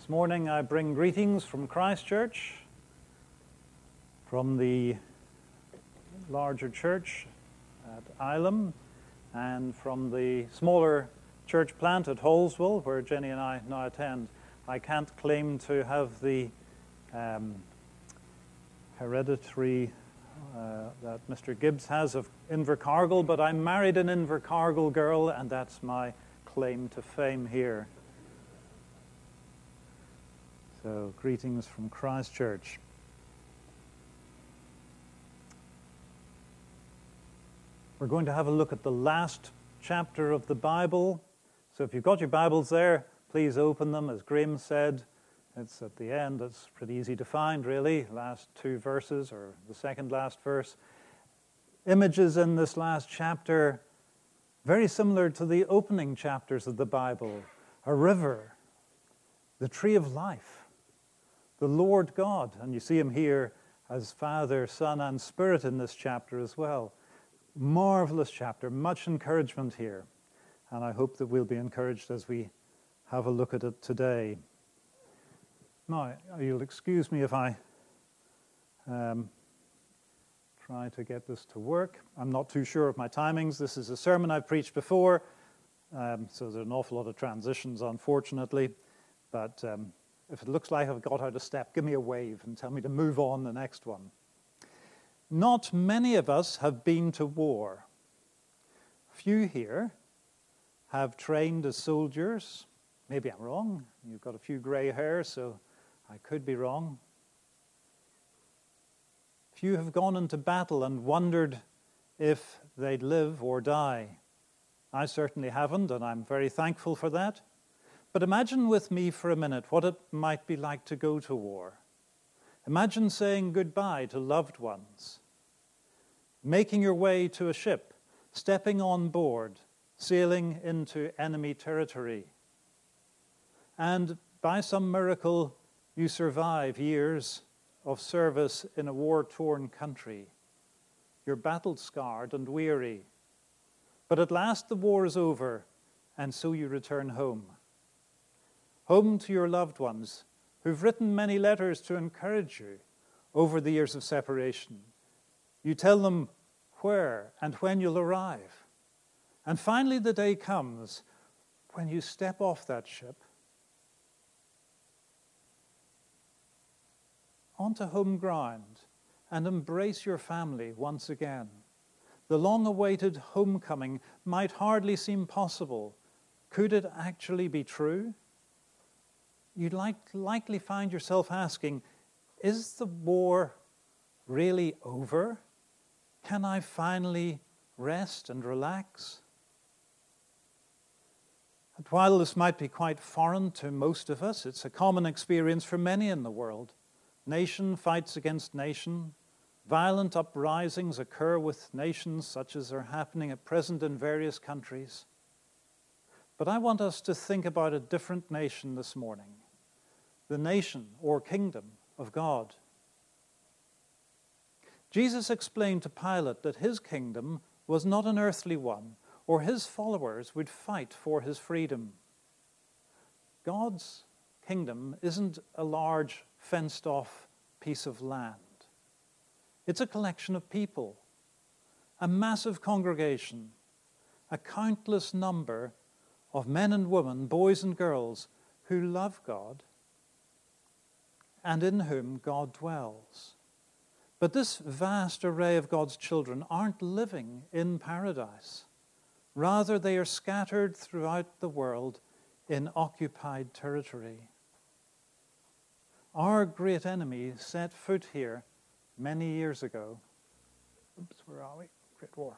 This morning I bring greetings from Christchurch, from the larger church at Ilam, and from the smaller church plant at Holswell, where Jenny and I now attend. I can't claim to have the hereditary that Mr. Gibbs has of Invercargill, but I married an Invercargill girl, and that's my claim to fame here. So, greetings from Christchurch. We're going to have a look at the last chapter of the Bible. So if you've got your Bibles there, please open them. As Graham said, it's at the end. It's pretty easy to find, really. Last two verses, or the second last verse. Images in this last chapter very similar to the opening chapters of the Bible. A river, the tree of life, the Lord God, and you see him here as Father, Son, and Spirit in this chapter as well. Marvelous chapter, much encouragement here, and I hope that we'll be encouraged as we have a look at it today. Now, you'll excuse me if I try to get this to work. I'm not too sure of my timings. This is a sermon I've preached before, so there's an awful lot of transitions, unfortunately, but if it looks like I've got out of step, give me a wave and tell me to move on the next one. Not many of us have been to war. Few here have trained as soldiers. Maybe I'm wrong. You've got a few grey hairs, so I could be wrong. Few have gone into battle and wondered if they'd live or die. I certainly haven't, and I'm very thankful for that. But imagine with me for a minute what it might be like to go to war. Imagine saying goodbye to loved ones, making your way to a ship, stepping on board, sailing into enemy territory. And by some miracle, you survive years of service in a war-torn country. You're battle-scarred and weary. But at last the war is over, and so you return home. Home to your loved ones who've written many letters to encourage you over the years of separation. You tell them where and when you'll arrive. And finally the day comes when you step off that ship onto home ground and embrace your family once again. The long-awaited homecoming might hardly seem possible. Could it actually be true? You'd likely find yourself asking, is the war really over? Can I finally rest and relax? And while this might be quite foreign to most of us, it's a common experience for many in the world. Nation fights against nation. Violent uprisings occur with nations such as are happening at present in various countries. But I want us to think about a different nation this morning. The nation or kingdom of God. Jesus explained to Pilate that his kingdom was not an earthly one, or his followers would fight for his freedom. God's kingdom isn't a large, fenced-off piece of land. It's a collection of people, a massive congregation, a countless number of men and women, boys and girls, who love God and in whom God dwells. But this vast array of God's children aren't living in paradise. Rather, they are scattered throughout the world in occupied territory. Our great enemy set foot here many years ago. Where are we? Great War.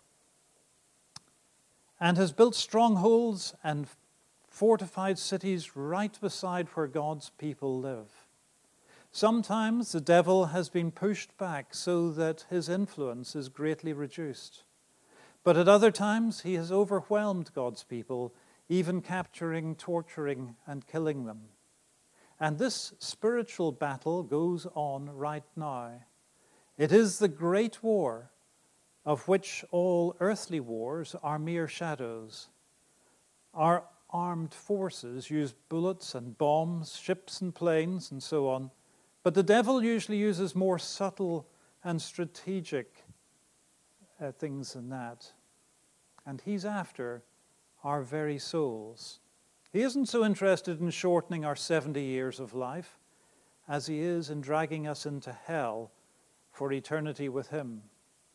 And has built strongholds and fortified cities right beside where God's people live. Sometimes the devil has been pushed back so that his influence is greatly reduced. But at other times, he has overwhelmed God's people, even capturing, torturing, and killing them. And this spiritual battle goes on right now. It is the great war of which all earthly wars are mere shadows. Our armed forces use bullets and bombs, ships and planes, and so on. But the devil usually uses more subtle and strategic things than that. And he's after our very souls. He isn't so interested in shortening our 70 years of life as he is in dragging us into hell for eternity with him.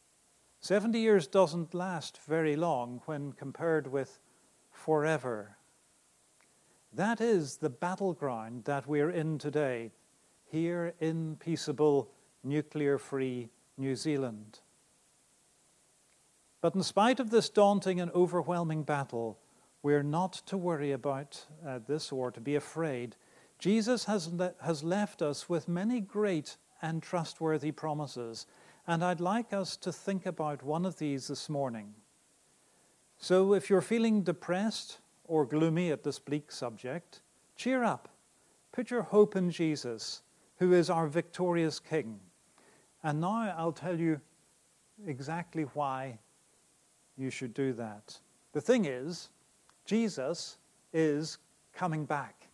70 years doesn't last very long when compared with forever. That is the battleground that we're in today, here in peaceable, nuclear-free New Zealand. But in spite of this daunting and overwhelming battle, we're not to worry about this or to be afraid. Jesus has left us with many great and trustworthy promises, and I'd like us to think about one of these this morning. So if you're feeling depressed or gloomy at this bleak subject, cheer up. Put your hope in Jesus, who is our victorious King. And now I'll tell you exactly why you should do that. The thing is, Jesus is coming back.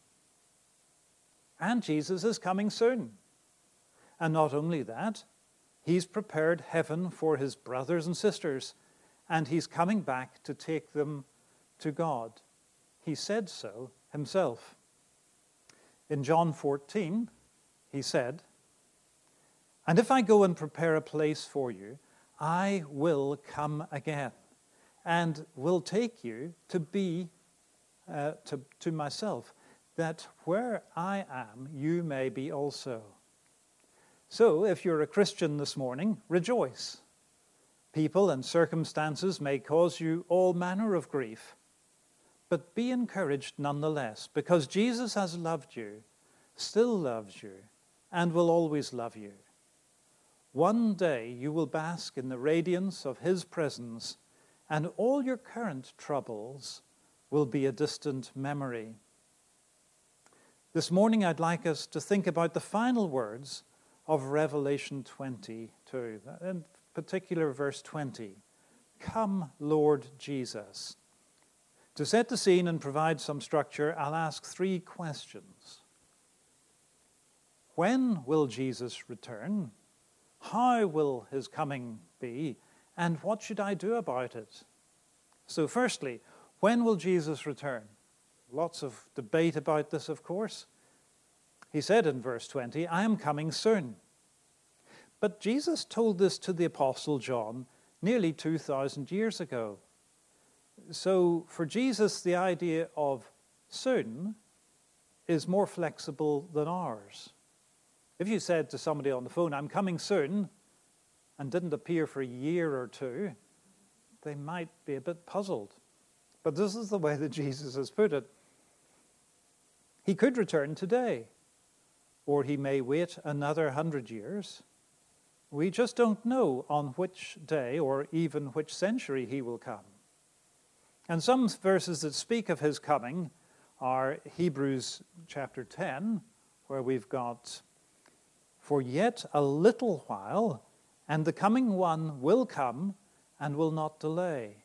And Jesus is coming soon. And not only that, he's prepared heaven for his brothers and sisters, and he's coming back to take them to God. He said so himself. In John 14, he said, "And if I go and prepare a place for you, I will come again, and will take you to be to myself, that where I am, you may be also." So, if you're a Christian this morning, rejoice. People and circumstances may cause you all manner of grief, but be encouraged nonetheless, because Jesus has loved you, still loves you, and will always love you. One day you will bask in the radiance of his presence, and all your current troubles will be a distant memory. This morning I'd like us to think about the final words of Revelation 22, in particular verse 20. Come, Lord Jesus. To set the scene and provide some structure, I'll ask 3 questions. When will Jesus return? How will his coming be? And what should I do about it? So firstly, when will Jesus return? Lots of debate about this, of course. He said in verse 20, I am coming soon. But Jesus told this to the Apostle John nearly 2,000 years ago. So for Jesus, the idea of soon is more flexible than ours. If you said to somebody on the phone, I'm coming soon, and didn't appear for a year or 2, they might be a bit puzzled. But this is the way that Jesus has put it. He could return today, or he may wait another 100 years. We just don't know on which day or even which century he will come. And some verses that speak of his coming are Hebrews chapter 10, where we've got, for yet a little while, and the coming one will come and will not delay.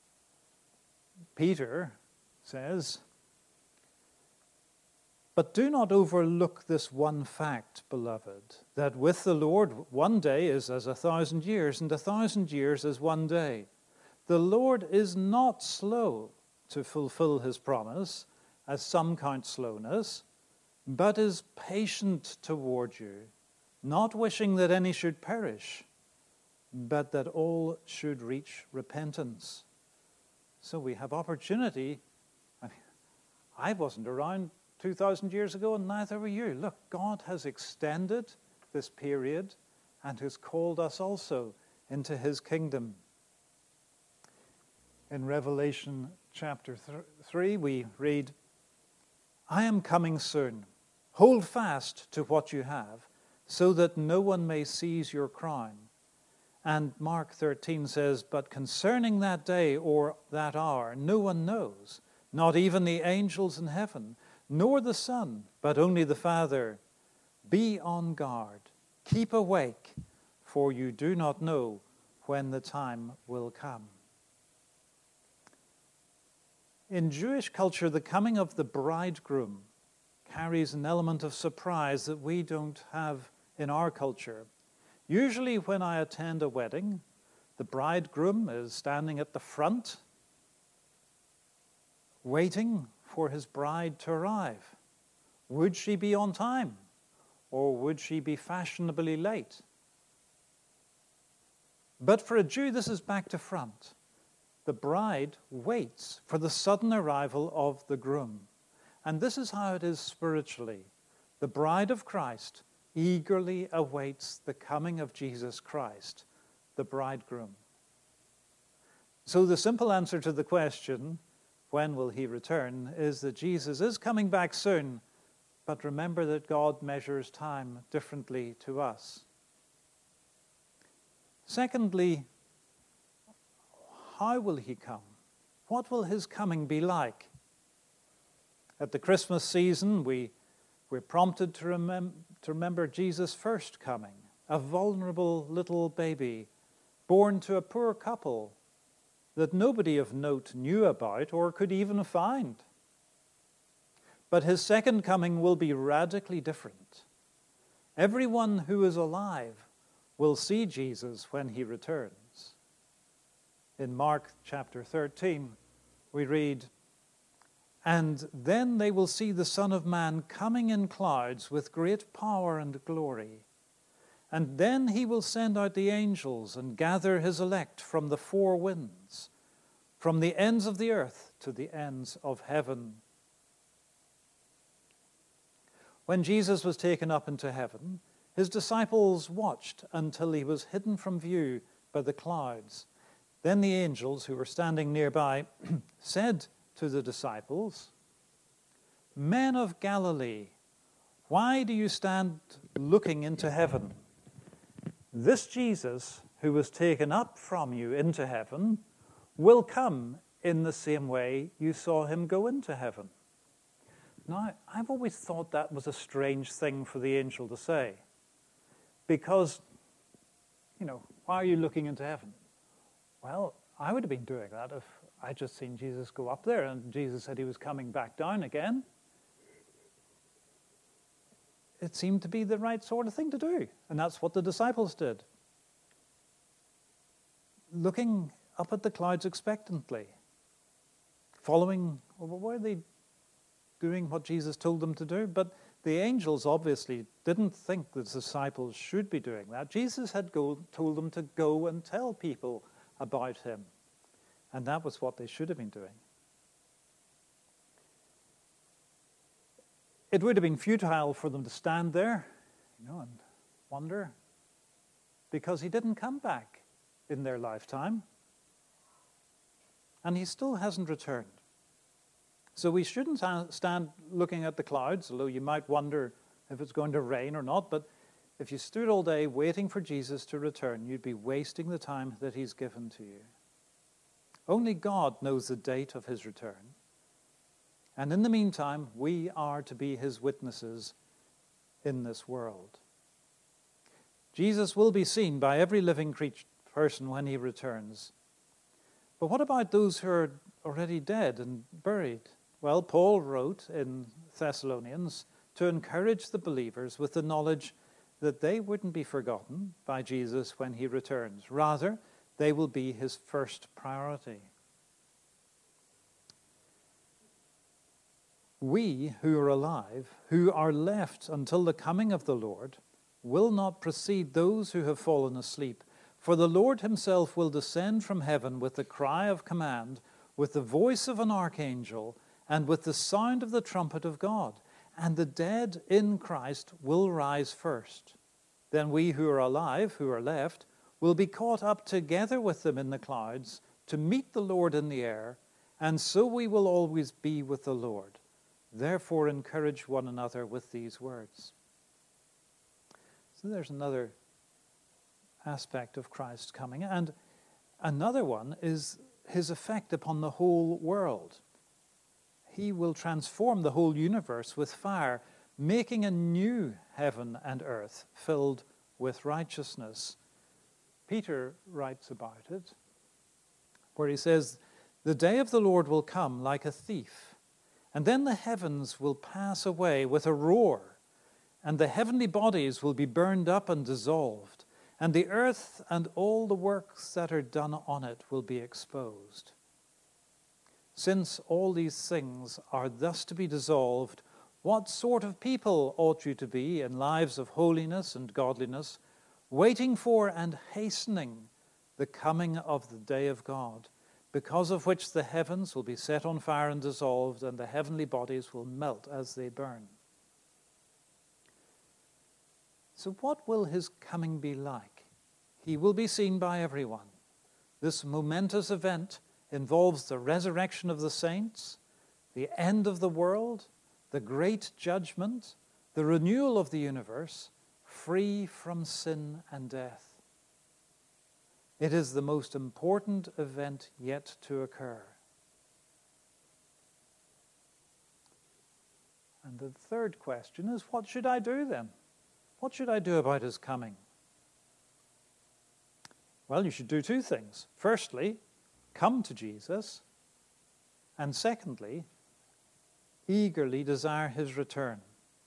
Peter says, but do not overlook this one fact, beloved, that with the Lord 1 day is as 1,000 years, and 1,000 years as 1 day. The Lord is not slow to fulfill his promise, as some count slowness, but is patient toward you, not wishing that any should perish, but that all should reach repentance. So we have opportunity. I wasn't around 2,000 years ago, and neither were you. Look, God has extended this period and has called us also into his kingdom. In Revelation chapter 3, we read, I am coming soon. Hold fast to what you have, so that no one may seize your crown. And Mark 13 says, but concerning that day or that hour, no one knows, not even the angels in heaven, nor the Son, but only the Father. Be on guard, keep awake, for you do not know when the time will come. In Jewish culture, the coming of the bridegroom carries an element of surprise that we don't have in our culture. Usually when I attend a wedding, the bridegroom is standing at the front, waiting for his bride to arrive. Would she be on time, or would she be fashionably late? But for a Jew, this is back to front. The bride waits for the sudden arrival of the groom. And this is how it is spiritually. The bride of Christ eagerly awaits the coming of Jesus Christ, the bridegroom. So the simple answer to the question, when will he return, is that Jesus is coming back soon, but remember that God measures time differently to us. Secondly, how will he come? What will his coming be like? At the Christmas season, we're prompted to remember Jesus' first coming, a vulnerable little baby born to a poor couple that nobody of note knew about or could even find. But his second coming will be radically different. Everyone who is alive will see Jesus when he returns. In Mark chapter 13, we read, "And then they will see the Son of Man coming in clouds with great power and glory. And then he will send out the angels and gather his elect from the four winds, from the ends of the earth to the ends of heaven." When Jesus was taken up into heaven, his disciples watched until he was hidden from view by the clouds. Then the angels who were standing nearby said to the disciples, "Men of Galilee, why do you stand looking into heaven? This Jesus who was taken up from you into heaven will come in the same way you saw him go into heaven." Now, I've always thought that was a strange thing for the angel to say. Because, why are you looking into heaven? Well, I would have been doing that if I'd just seen Jesus go up there and Jesus said he was coming back down again. It seemed to be the right sort of thing to do. And that's what the disciples did. Looking up at the clouds expectantly. Were they doing what Jesus told them to do? But the angels obviously didn't think the disciples should be doing that. Jesus had told them to go and tell people about him. And that was what they should have been doing. It would have been futile for them to stand there, and wonder, because he didn't come back in their lifetime. And he still hasn't returned. So we shouldn't stand looking at the clouds, although you might wonder if it's going to rain or not. But if you stood all day waiting for Jesus to return, you'd be wasting the time that he's given to you. Only God knows the date of his return. And in the meantime, we are to be his witnesses in this world. Jesus will be seen by every living person when he returns. But what about those who are already dead and buried? Well, Paul wrote in Thessalonians to encourage the believers with the knowledge that they wouldn't be forgotten by Jesus when he returns. Rather, they will be his first priority. We who are alive, who are left until the coming of the Lord, will not precede those who have fallen asleep. For the Lord himself will descend from heaven with the cry of command, with the voice of an archangel, and with the sound of the trumpet of God. And the dead in Christ will rise first. Then we who are alive, who are left, will be caught up together with them in the clouds to meet the Lord in the air, and so we will always be with the Lord. Therefore encourage one another with these words. So there's another aspect of Christ's coming. And another one is his effect upon the whole world. He will transform the whole universe with fire, making a new heaven and earth filled with righteousness. Peter writes about it, where he says, The day of the Lord will come like a thief, and then the heavens will pass away with a roar, and the heavenly bodies will be burned up and dissolved, and the earth and all the works that are done on it will be exposed. Since all these things are thus to be dissolved, what sort of people ought you to be in lives of holiness and godliness, waiting for and hastening the coming of the day of God, because of which the heavens will be set on fire and dissolved, and the heavenly bodies will melt as they burn? So what will his coming be like? He will be seen by everyone. This momentous event involves the resurrection of the saints, the end of the world, the great judgment, the renewal of the universe, free from sin and death. It is the most important event yet to occur. And the third question is, what should I do then? What should I do about his coming? Well, you should do two things. Firstly, come to Jesus. And secondly, eagerly desire his return.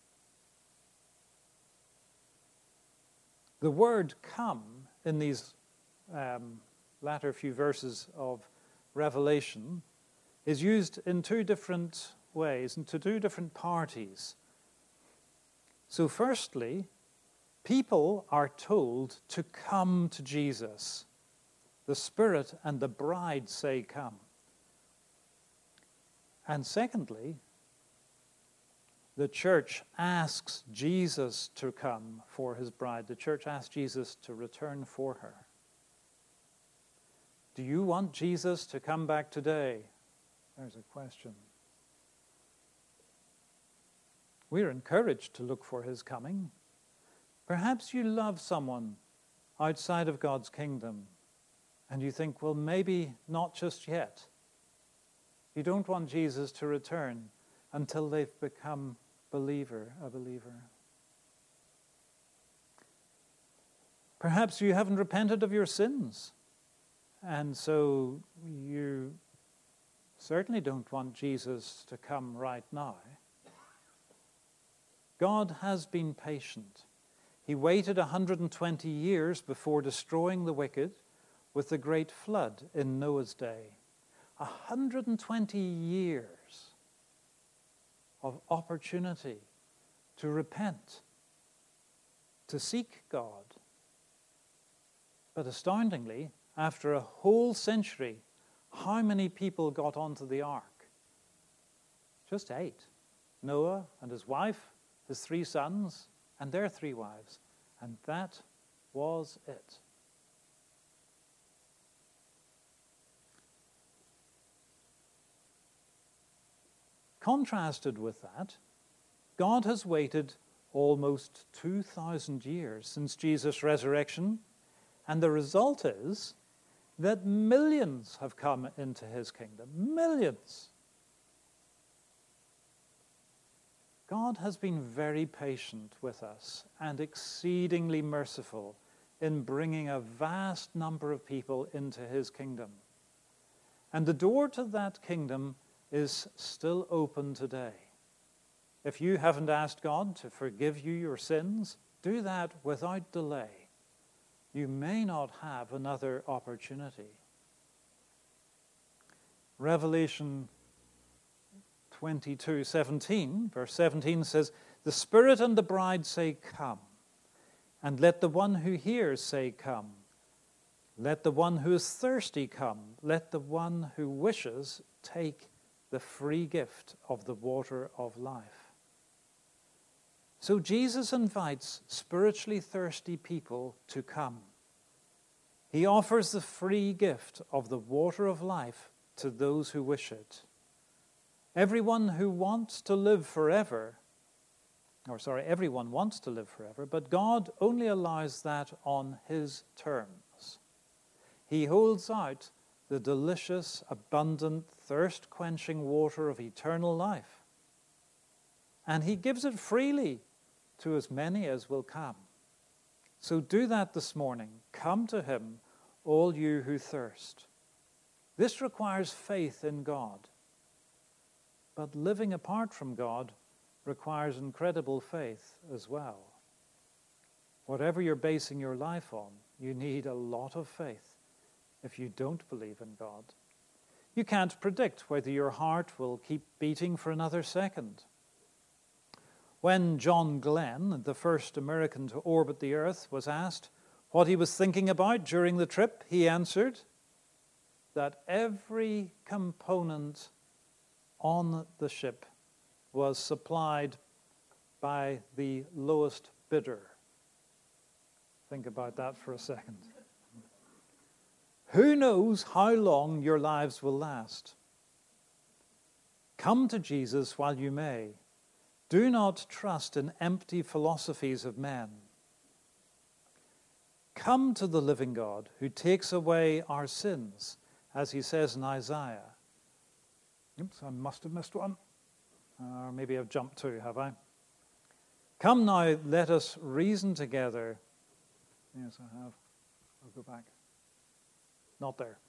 The word come in these latter few verses of Revelation is used in two different ways and to two different parties. So firstly, people are told to come to Jesus. The Spirit and the bride say, come. And secondly, the church asks Jesus to come for his bride. The church asks Jesus to return for her. Do you want Jesus to come back today? There's a question. We're encouraged to look for his coming. Perhaps you love someone outside of God's kingdom, and you think, well, maybe not just yet. You don't want Jesus to return until they've become a believer. Perhaps you haven't repented of your sins, and so you certainly don't want Jesus to come right now. God has been patient. He waited 120 years before destroying the wicked with the great flood in Noah's day. 120 years of opportunity to repent, to seek God. But astoundingly, after a whole century, how many people got onto the ark? Just 8. Noah and his wife, his 3 sons, and their 3 wives. And that was it. Contrasted with that, God has waited almost 2,000 years since Jesus' resurrection, and the result is that millions have come into his kingdom. Millions. God has been very patient with us and exceedingly merciful in bringing a vast number of people into his kingdom. And the door to that kingdom is still open today. If you haven't asked God to forgive you your sins, do that without delay. You may not have another opportunity. Revelation 22:17, verse 17 says, "The Spirit and the bride say, come. And let the one who hears say, come. Let the one who is thirsty come. Let the one who wishes take the free gift of the water of life." So Jesus invites spiritually thirsty people to come. He offers the free gift of the water of life to those who wish it. Everyone wants to live forever, but God only allows that on his terms. He holds out the delicious, abundant, thirst-quenching water of eternal life. And he gives it freely to as many as will come. So do that this morning. Come to him, all you who thirst. This requires faith in God. But living apart from God requires incredible faith as well. Whatever you're basing your life on, you need a lot of faith if you don't believe in God. You can't predict whether your heart will keep beating for another second. When John Glenn, the first American to orbit the Earth, was asked what he was thinking about during the trip, he answered that every component on the ship was supplied by the lowest bidder. Think about that for a second. Who knows how long your lives will last? Come to Jesus while you may. Do not trust in empty philosophies of men. Come to the living God who takes away our sins, as he says in Isaiah. Oops, I must have missed one. Or maybe I've jumped two, have I? Come now, let us reason together. Yes, I have. I'll go back. Not there.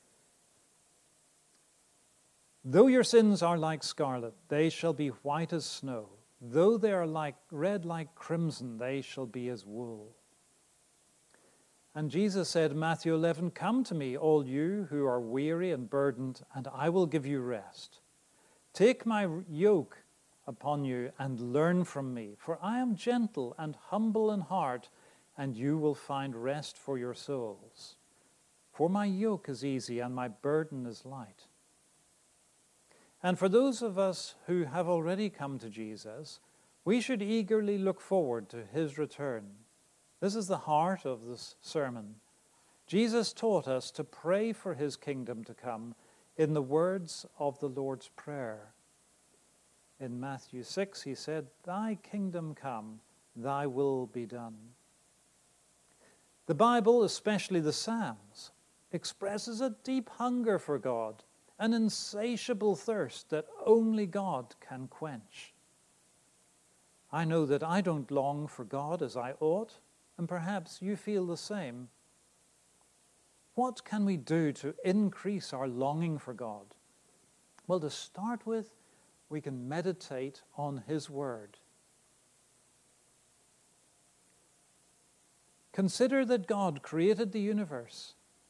Though your sins are like scarlet, they shall be white as snow. Though they are red like crimson, they shall be as wool. And Jesus said in Matthew 11, come to me, all you who are weary and burdened, and I will give you rest. Take my yoke upon you and learn from me, for I am gentle and humble in heart, and you will find rest for your souls. For my yoke is easy and my burden is light. And for those of us who have already come to Jesus, we should eagerly look forward to his return. This is the heart of this sermon. Jesus taught us to pray for his kingdom to come in the words of the Lord's Prayer. In Matthew 6, he said, thy kingdom come, thy will be done. The Bible, especially the Psalms, expresses a deep hunger for God, an insatiable thirst that only God can quench. I know that I don't long for God as I ought, and perhaps you feel the same. What can we do to increase our longing for God? Well, to start with, we can meditate on his word. Consider that God created the universe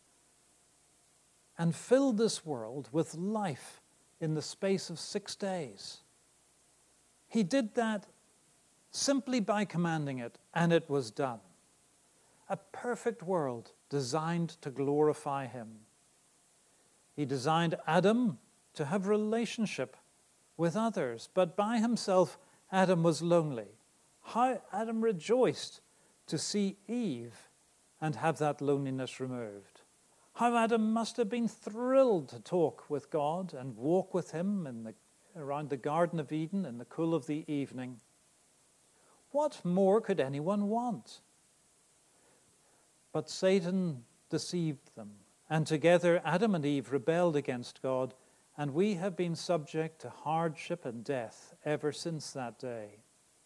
and filled this world with life in the space of 6 days. He did that simply by commanding it, and it was done. A perfect world designed to glorify him. He designed Adam to have relationship with others, but by himself Adam was lonely. How Adam rejoiced to see Eve and have that loneliness removed. How Adam must have been thrilled to talk with God and walk with him around the Garden of Eden in the cool of the evening. What more could anyone want? But Satan deceived them, and together Adam and Eve rebelled against God, and we have been subject to hardship and death ever since that day.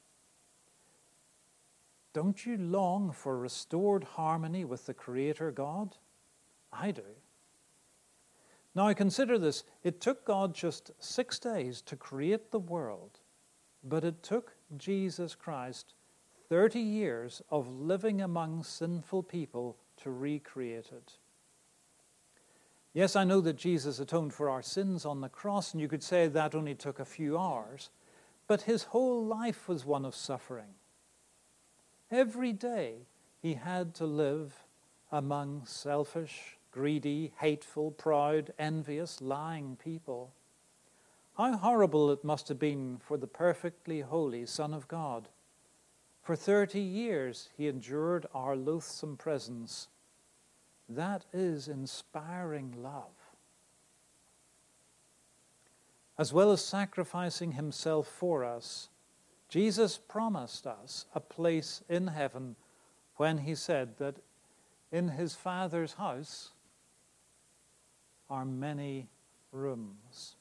Don't you long for restored harmony with the Creator God? I do. Now consider this. It took God just 6 days to create the world, but it took Jesus Christ 30 years of living among sinful people to recreate it. Yes, I know that Jesus atoned for our sins on the cross, and you could say that only took a few hours, but his whole life was one of suffering. Every day he had to live among selfish, greedy, hateful, proud, envious, lying people. How horrible it must have been for the perfectly holy Son of God. For 30 years he endured our loathsome presence. That is inspiring love. As well as sacrificing himself for us, Jesus promised us a place in heaven when he said that in his Father's house are many rooms.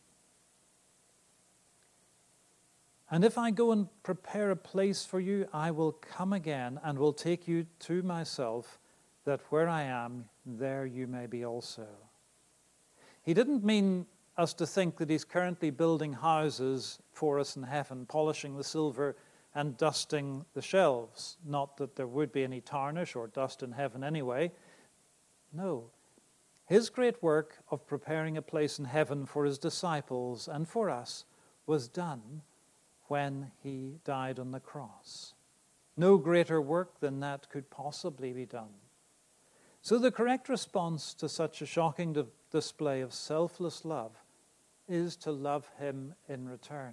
And if I go and prepare a place for you, I will come again and will take you to myself, that where I am, there you may be also. He didn't mean us to think that he's currently building houses for us in heaven, polishing the silver and dusting the shelves. Not that there would be any tarnish or dust in heaven anyway. No. His great work of preparing a place in heaven for his disciples and for us was done when he died on the cross. No greater work than that could possibly be done. So the correct response to such a shocking display of selfless love is to love him in return.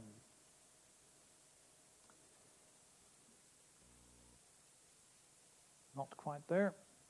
Not quite there.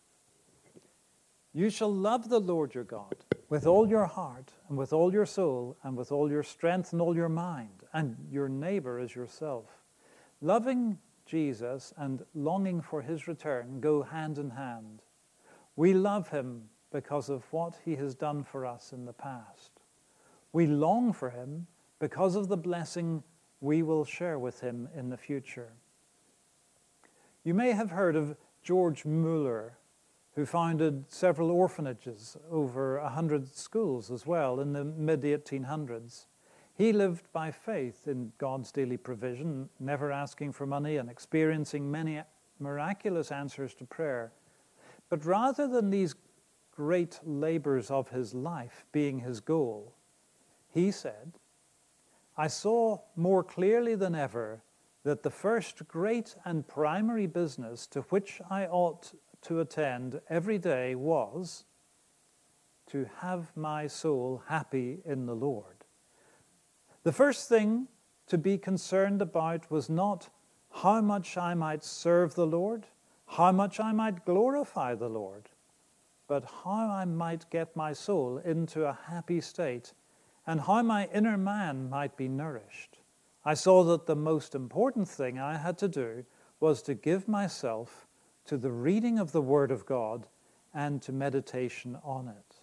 You shall love the Lord your God with all your heart and with all your soul and with all your strength and all your mind, and your neighbor as yourself. Loving Jesus and longing for his return go hand in hand. We love him because of what he has done for us in the past. We long for him because of the blessing we will share with him in the future. You may have heard of George Mueller, who founded several orphanages, over 100 schools as well, in the mid-1800s. He lived by faith in God's daily provision, never asking for money and experiencing many miraculous answers to prayer. But rather than these great labors of his life being his goal, he said, I saw more clearly than ever that the first great and primary business to which I ought to attend every day was to have my soul happy in the Lord. The first thing to be concerned about was not how much I might serve the Lord, how much I might glorify the Lord, but how I might get my soul into a happy state and how my inner man might be nourished. I saw that the most important thing I had to do was to give myself to the reading of the Word of God and to meditation on it.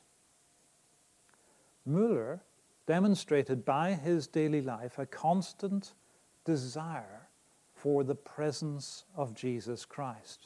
Mueller demonstrated by his daily life a constant desire for the presence of Jesus Christ.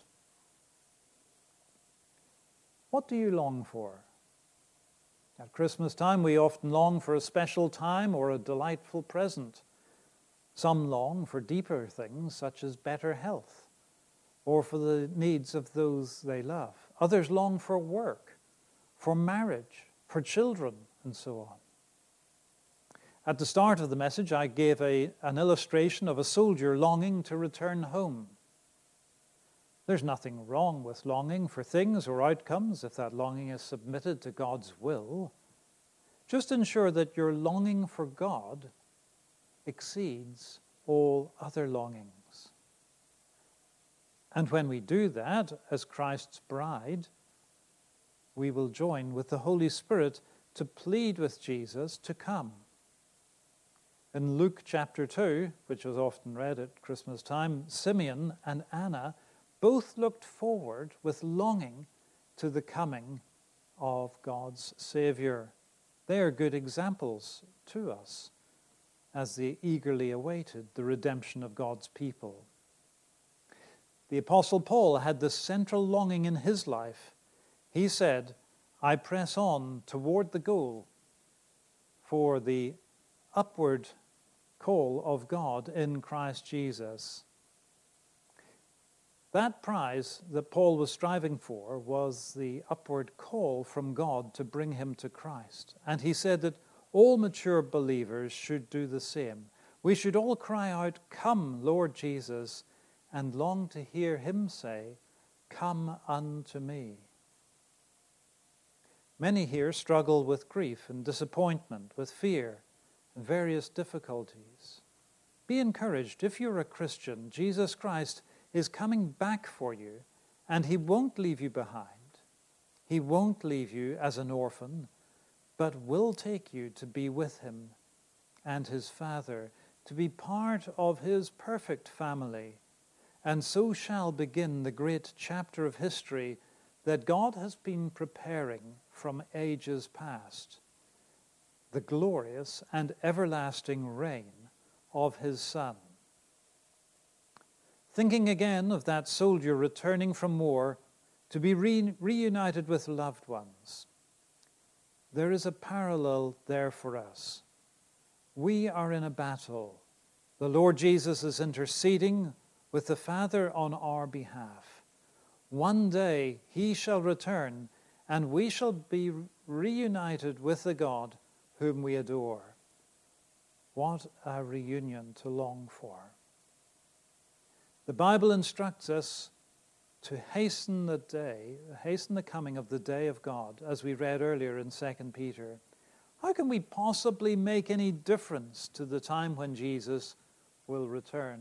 What do you long for? At Christmas time, we often long for a special time or a delightful present. Some long for deeper things, such as better health, or for the needs of those they love. Others long for work, for marriage, for children, and so on. At the start of the message, I gave an illustration of a soldier longing to return home. There's nothing wrong with longing for things or outcomes if that longing is submitted to God's will. Just ensure that your longing for God exceeds all other longings. And when we do that, as Christ's bride, we will join with the Holy Spirit to plead with Jesus to come. In Luke chapter 2, which was often read at Christmas time, Simeon and Anna both looked forward with longing to the coming of God's Savior. They are good examples to us as they eagerly awaited the redemption of God's people. The Apostle Paul had this central longing in his life. He said, I press on toward the goal for the upward call of God in Christ Jesus. That prize that Paul was striving for was the upward call from God to bring him to Christ. And he said that all mature believers should do the same. We should all cry out, Come, Lord Jesus, and long to hear him say, Come unto me. Many here struggle with grief and disappointment, with fear and various difficulties. Be encouraged. If you're a Christian, Jesus Christ is coming back for you, and he won't leave you behind. He won't leave you as an orphan, but will take you to be with him and his Father, to be part of his perfect family, and so shall begin the great chapter of history that God has been preparing from ages past, the glorious and everlasting reign of his Son. Thinking again of that soldier returning from war to be reunited with loved ones, there is a parallel there for us. We are in a battle. The Lord Jesus is interceding with the Father on our behalf. One day he shall return, and we shall be reunited with the God whom we adore. What a reunion to long for. The Bible instructs us to hasten the coming of the day of God, as we read earlier in 2 Peter. How can we possibly make any difference to the time when Jesus will return?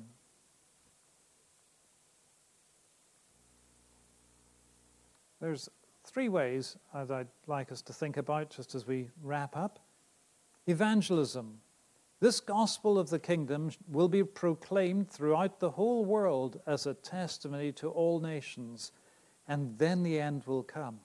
There's three ways that I'd like us to think about just as we wrap up. Evangelism. This gospel of the kingdom will be proclaimed throughout the whole world as a testimony to all nations, and then the end will come.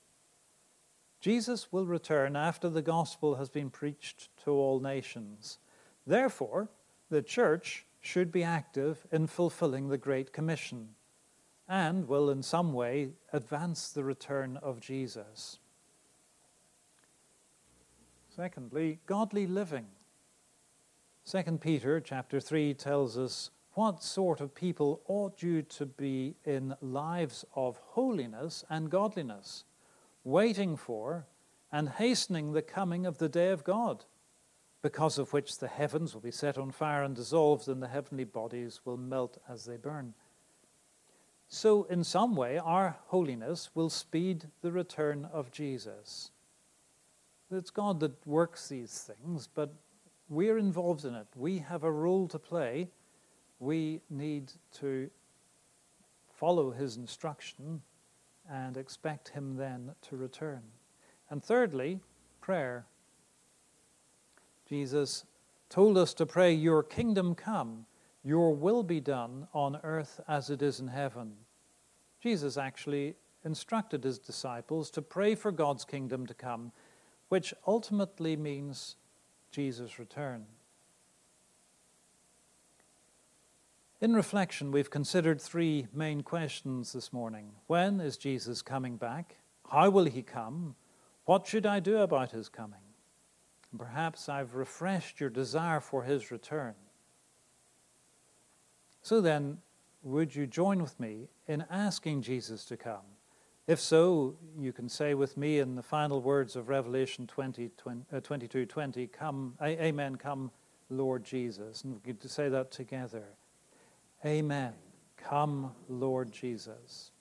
Jesus will return after the gospel has been preached to all nations. Therefore, the church should be active in fulfilling the Great Commission and will in some way advance the return of Jesus. Secondly, godly living. 2 Peter chapter 3 tells us, what sort of people ought you to be in lives of holiness and godliness, waiting for and hastening the coming of the day of God, because of which the heavens will be set on fire and dissolved, and the heavenly bodies will melt as they burn. So, in some way, our holiness will speed the return of Jesus. It's God that works these things, but we're involved in it. We have a role to play. We need to follow his instruction and expect him then to return. And thirdly, prayer. Jesus told us to pray, your kingdom come, your will be done on earth as it is in heaven. Jesus actually instructed his disciples to pray for God's kingdom to come, which ultimately means Jesus' return. In reflection, we've considered three main questions this morning. When is Jesus coming back? How will he come? What should I do about his coming? And perhaps I've refreshed your desire for his return. So then, would you join with me in asking Jesus to come? If so, you can say with me in the final words of Revelation 22:20, come, amen, come, Lord Jesus. And we could say that together. Amen, come, Lord Jesus.